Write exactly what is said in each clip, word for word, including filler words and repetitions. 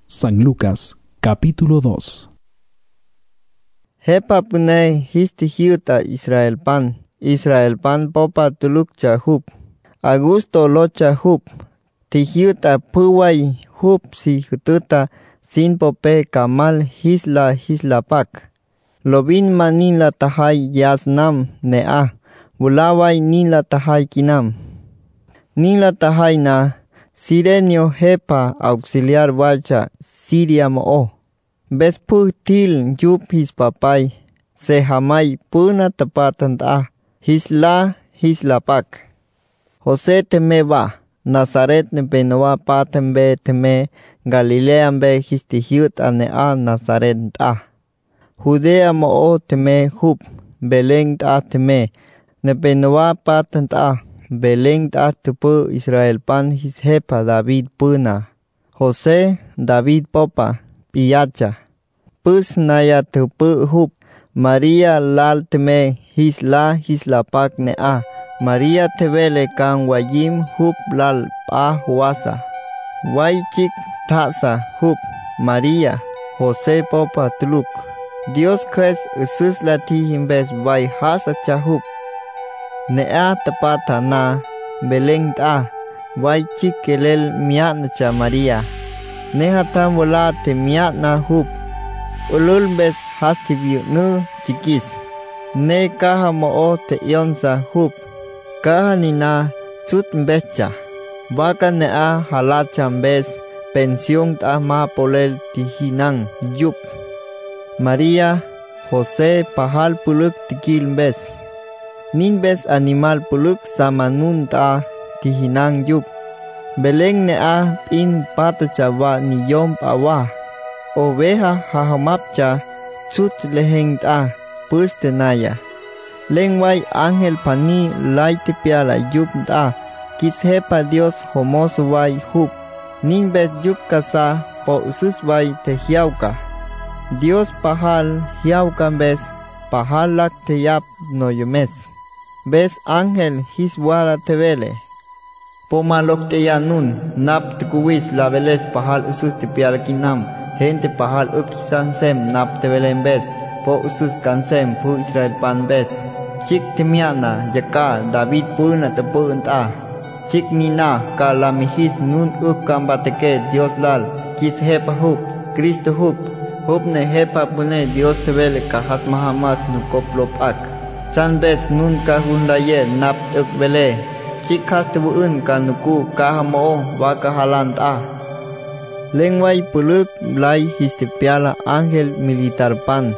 San Lucas, capítulo dos. Hepa punay histi hiuta Israel pan, Israel pan popa tuluk cha hup, Augusto locha hup, ti hiuta puway hup si hututa sin pope kamal hisla hisla pak. Lobin manin la tahay yasnam nea, bulaway nin la tahay kinam. Nin la tahay na, Sirenio hepa auxiliar walcha Siria mo. Bes pu til yup his papay, se hamay puna tapatan ta, hisla hisla pak. Jose teme va, Nazaret ne benoa paten be teme, Galilean be histihiut ane a Nazaret ta. Judea mo teme hup, Belén ta teme, ne benoa paten ta, Belén ta tupu Israel pan his hepa David puna. Jose David popa, piyacha. Pus naya tupu hup, Maria lal teme hisla hisla pak ne a. Maria tevele kan wayim hup lal pa huasa. Way chik tasa hup, Maria, Jose popa tuluk. Dios kres usus lati himbes way hasa cha hup. Ne a tapata na, Belén ta, way chik kelel miat na cha Maria. Ne hatam wala te miat na hup. Ulul bes hasti biu nu chikis. Ne kaha mo te yonsa hup. Kaha ni na chut becha. Baka ne a halacha bes pensión ta ma polel tihinang yup. Maria, Jose pahal puluk tikil bes. Nin bes animal puluk samanun ta tihinang yup. Beleng ne a in patacha wa niyom awa. Oveja hahamapcha chut leheng ta puste naya. Lengway ángel pani laite piala yup ta. Kis hepa Dios homoso way hup. Nin bes yup kasa po usus way te hiauka. Dios pahal hiauka bes pahal lak te yap no yumes. Bes ángel his wala te vele. Pomalok te yanun nap te kuwis la veles pahal usus te piala kinam. Gente pahal ukisan sem nap te velen bes. Po usus kansem pu Israel pan bes. Chik temiana yaka David puna te pun ta. Chik nina ka lamihis nun uk kambateke Dios lal. Kis hepa hup, Cristo hup. Hup ne hepa pune Dios te vele kahas mahamas nukoplop ak. Chan bes nun ka hun laye nap uk vele. Chik has te buun ka nuku kahamo waka halan ta. Lengway puluk blay histipiala ángel militar pan.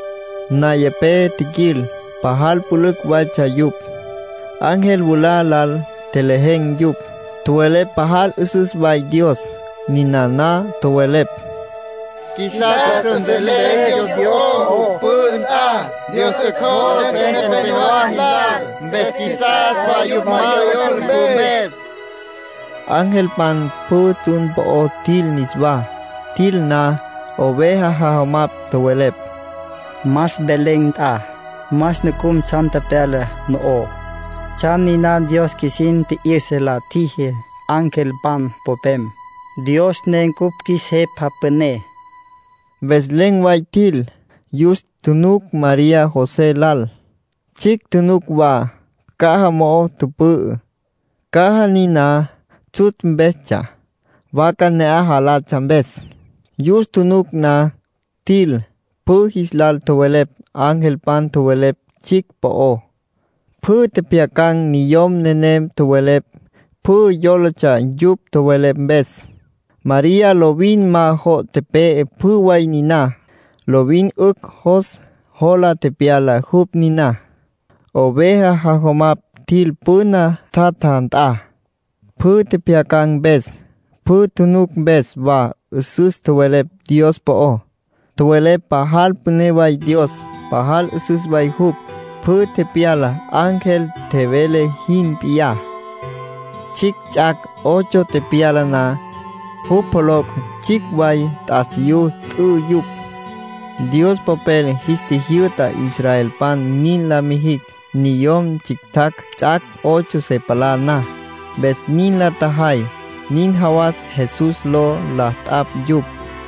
Nayepe tikil, pahal puluk wacha yup. Ángel bula lal teleheng yup. Tuwelep pahal usus bay Dios, ninana tuwelep. Quizás sendeleng Dios punta, Dios ekos en penuahlar, bes quizás wayup mayon bes. Ángel pan putun po til nisba, til na oveja hahomap tuwelep. Mas beleng ta, mas nukum chanta pele no o. Chan ni na Dios kisin ti irsela tihe, ángel pan popem. Dios nengkup kis hepa pene. Bes lengway til, just tunuk Maria Jose lal. Chik tunuk wa, kaha mo tupu. Kaha ni na chut becha. Waka ne a halacha bes. Just tunuk na til. Pu hislal tuwelep, ángel pan tuwelep, chik po o. Pu tepiakang niyom nenem tuwelep, pu yolocha yup tuwelep bes. Maria lovin ma ho tepe pu way nina. Lovin uk hos hola tepiala hup nina. Oveja hahomap til puna tatan ta. Pu tepiakang bes, pu tunuk bes wa usus tuwelep Dios po o. Tuwelep pahal pune way Dios, pahal usus way hup. Pu tepiala ángel tevele hin pia. Chik chak ocho tepiala na. Hupolok chik way tasiyu tu yup. Dios popel histihiuta Israel pan nin la mihik. Niyom chik tak chak ocho sepala na. Bes nin la tahay. Nin hawas Jesus lo la tap yup.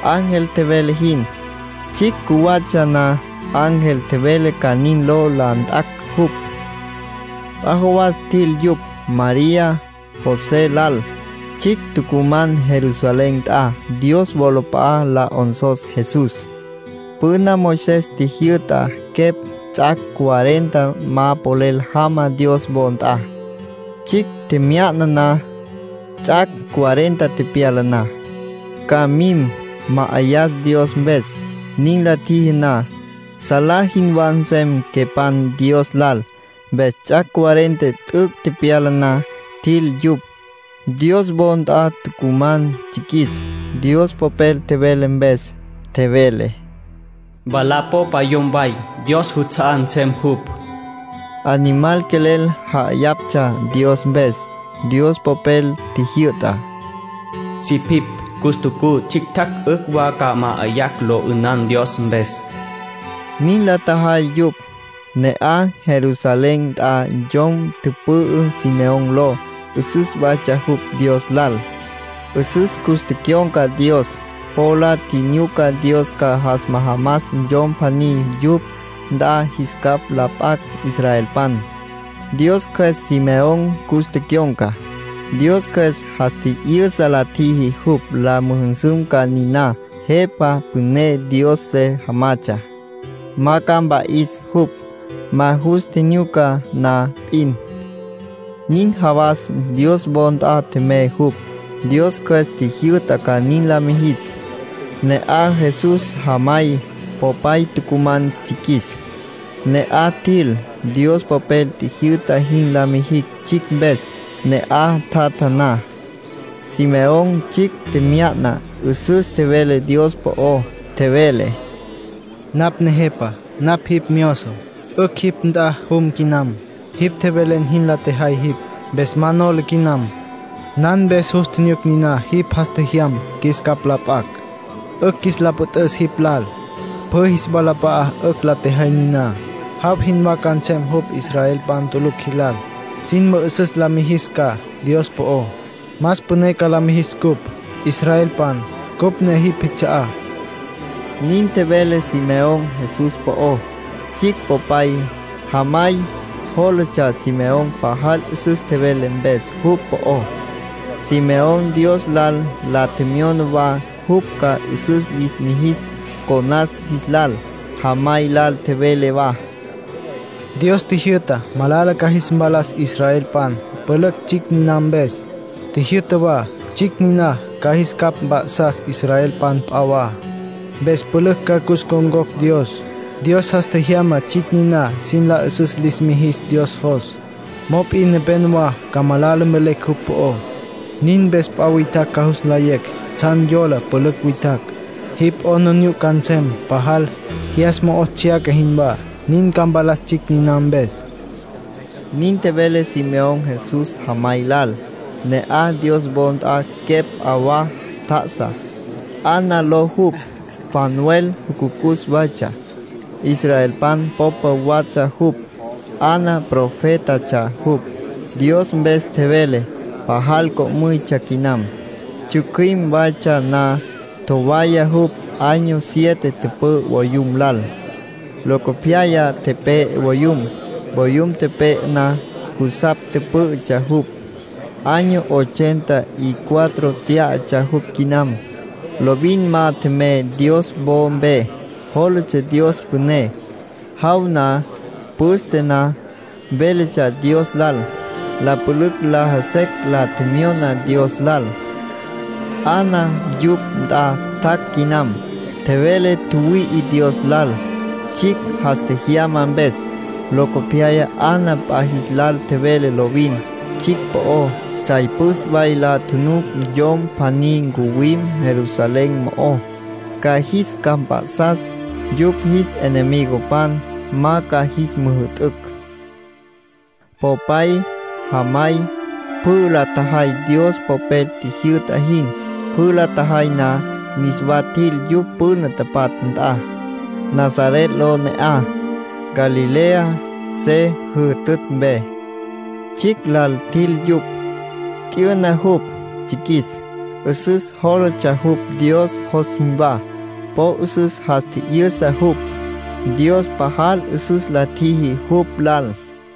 ángel tevele hin. Chik kuwachana ángel tevele kanin lo landak hup. Ahowas til yup María José lal. Chik tukuman Jerusalén ta Dios volopa la onsos Jesús. Puna Moisés tihiuta kep chak cuarenta ma polel hama Dios bonta. Chik temiatna chak cuarenta tepialana. Kamim ma ayas Dios ves. Nin la tihina. Salahin wansem kepan Dios lal. Ves chak cuarenta tuk tepialana til yup. Dios bonta tukuman chiquis. Dios popel tevelen ves. Tevele. Balapo payombay, Dios hutsaan sem hup. Animal kelel ha yapcha Dios ves. Dios popel tihiuta. Si pip, gustuku chiktak ukwa kama ayak lo unan Dios ves. Nin la tahay yup. Ne a Jerusalén ta jom tupu Simeón lo. Usus bacha hup Dios lal. Usus kustikionka Dios. Pola tinyuka Dios ka has mahamas jom pani yup da hiskap lapak Israel pan. Dios kes Simeón kustikionka. Dios kes hasti irsa la tihi hup la muhensum ka nina hepa pune Dios se hamacha. Makamba is hup ma hustinyuka na in. Nin havas Dios bonta teme hup. Dios kes tihiuta ka nin la mihis. Ne a Jesús hamay popay tukuman chiquis. Ne a til Dios popel tihiuta hin la mihik chik bes. Ne a tatana. Simeón chik temiatna. Usus tevele Dios po o tevele. Nap nehepa, nap hip mioso. Uk hip nda hum kinam. Hip tevelen hin la tehay hip. Bes manol kinam. Nan bes hustiniuk nina hip hastehiam kis kaplapak. Uk kis laput es hip lal. Pohis balapa uk la tehay nina. Hab hin makan sem hup Israel pan tuluk hilal. Sin mo usus la mihiska Dios po o. Mas punay ka la mihiskup Israel pan. Kup ne hip hitsaa. Nin tevele Simeón Jesús po o. Chik popay hamay. Holocha Simeón pahal usus tevelen bes hup po o. Simeón Dios lal la temion va hup ka usus lis mihis konas hislal. Hamay lal tevele va. Dios tihiuta malala kahis balas Israel pan. Pelak chik ninam bes. Tihiuta va chik nina kahis kap baksas Israel pan pawa. Bes pelak kakus kongok Dios. Dios hasta hiama chik nina sin la usus lis mihis Dios hos. Mop in benwa kamalala melek hup o. Nin bes pawitak kahus layek. Chan yola pelak witak. Hip ononyu kansem pahal hias mo ochia kahinba. Nin kambalas chik ninam bes. Nin tevele Simeón Jesús hamaylal. Ne a Dios bond a kep awa tasa. Ana lo hup. Panuel hukukus bacha. Israel pan popa wacha hup. Ana profeta cha hup. Dios bes tevele. Pahal ko muy chakinam. Chukrim bacha na tobaya hup año siete tepe woyum lal. Locopiaya tepe woyum. Woyum tepe na kusap tepe cha hup. Año ochenta y cuatro tia cha hup kinam. Lobin ma teme Dios bombe. Holoche Dios pune. Hauna pustena belecha Dios lal. La puluk la hasek la temiona Dios lal. Ana yup da tak kinam. Tevele tuwi i Dios lal. Chik haste hiaman bes. Locopiaya ana pahislal tevele lobin. Chik po o. Chaipus baila tunuk yom panin guwim Jerusalén mo o. Kahis kampasas. Yup his enemigo pan. Ma kahis muhutuk. Popay. Hamay. Pula tahay Dios popel tihiut ahin. Pula tahay na misbatil yup puna tapat nta. Nazaret lo ne a. Galilea se hutut be. Chik lal til yup. Tiuna hup chikis. usus holo cha hup Dios hosimba, po usus hasti irsa hup, Dios pahal usus latihi hup lal.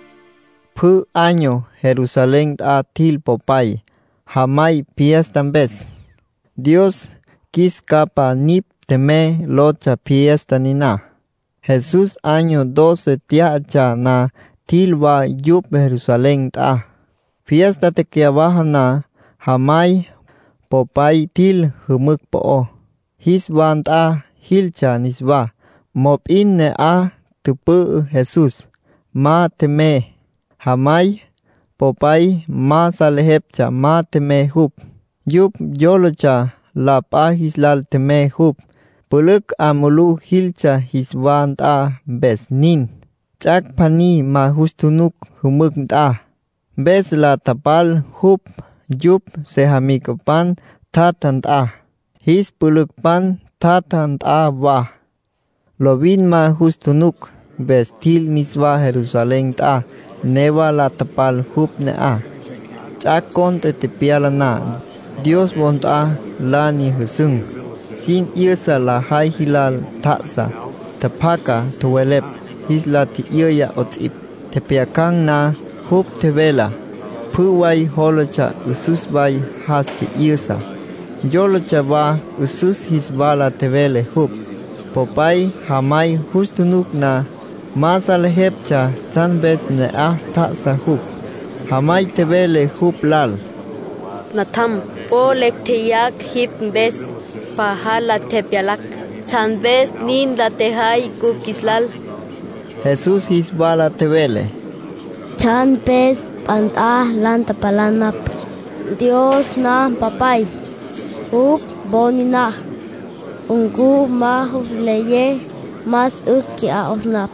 Pu año Jerusalén a til popay, hamay fiestan bes. Dios quis capa nip teme locha fiesta nina. Jesús año doce tiacha na tilwa yup Jerusalén a. Fiesta te que abajo na hamay popay til humuk po. Hiswan a hilcha niswa. Mop inne a tupu Jesús. Ma teme. Hamay popay ma salehepcha ma teme hup. Yup yolocha la pa hislal teme hup. Puluk amulu hilcha hiswan a bes nin. Chak pani ma hustunuk humuk a. Bes la tapal hup yup sehamikapan tatan a. His puluk pan tatan a wa. Lovin ma hustunuk bes til niswa Jerusalén a. Neva la tapal hup ne a. Chak konte te piala na. Dios wont a la ni husung. Sin irsa la hai hilal taksa. Tapaka tuwelep. Hisla ti irya otip. Te piakang na hup te vela. Puway holocha usus bay has ti irsa. Yolocha va usus hisbala te vele hup. Popay hamay hustunuk na. Masal hepcha chan bes ne ah taksa hup. Hamay te vele hup lal. Natam po lek te yak hip bes. Pahala te pialak. Chan bes nin la te hay kukislal. Jesús hisbala te vele. Chan bes pantah lan tapalanap. Dios na papay. Hup bonina. Ungu mahuf leye mas uki a osnap.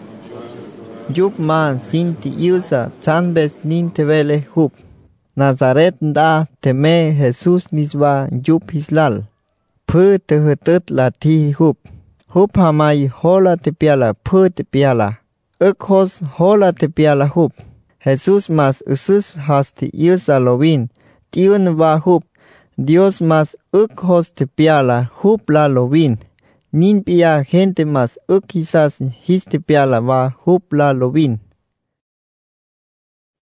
Yup man sinti yusa chan bes nin te vele hup. Nazaret da teme Jesús niswa yup hislal. Pu te hutut la ti hup. Hup hamay hola te piala pu te piala. Uk hos hola te piala hup. Jesús mas usus hasti yusa lovin. Tiun va hup. Dios mas uk hos te piala hup la lovin. Nin pia gente mas uk quizás his te piala va hup la lovin.